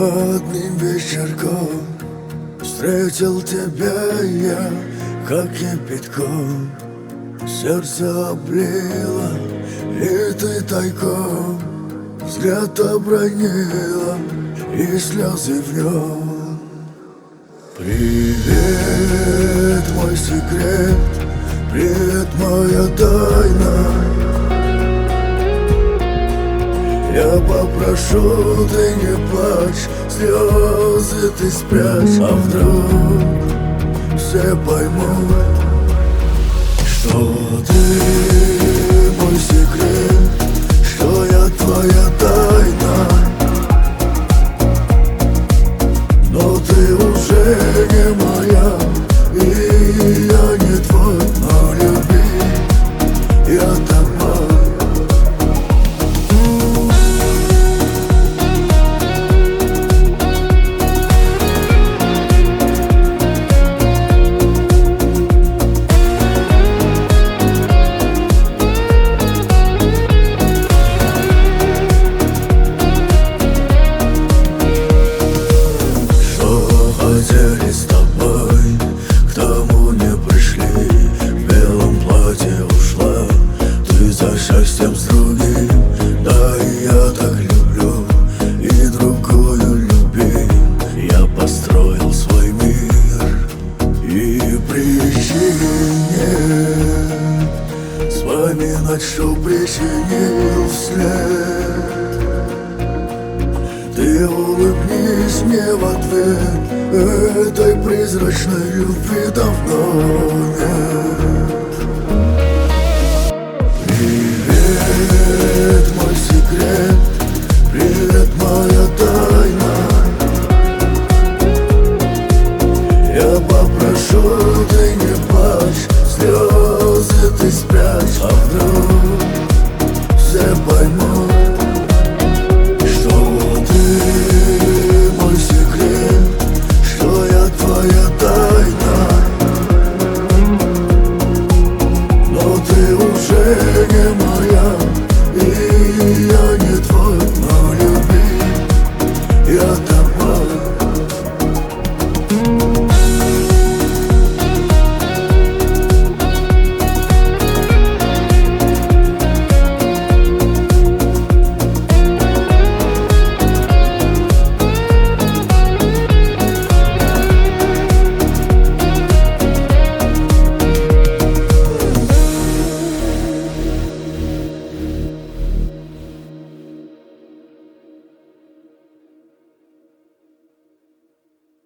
одним вечерком встретил тебя я, как кипятком. Сердце облило, и ты тайком взгляд обронила, и слезы в нем. Привет, мой секрет, привет, моя тайна. Я попрошу, ты не плачь, слезы ты спрячь. А вдруг все поймут, что ты мой секрет, что я твоя тайна. Но ты уже не моя, и я не твой, но люби, я тобой. Хотели с тобой, к тому не пришли. В белом платье ушла ты за счастьем с другим. Да, и я так люблю, и другую любим. Я построил свой мир, и причин нет вспоминать, что причинил вслед. Ты улыбнись мне в ответ, этой призрачной любви давно нет.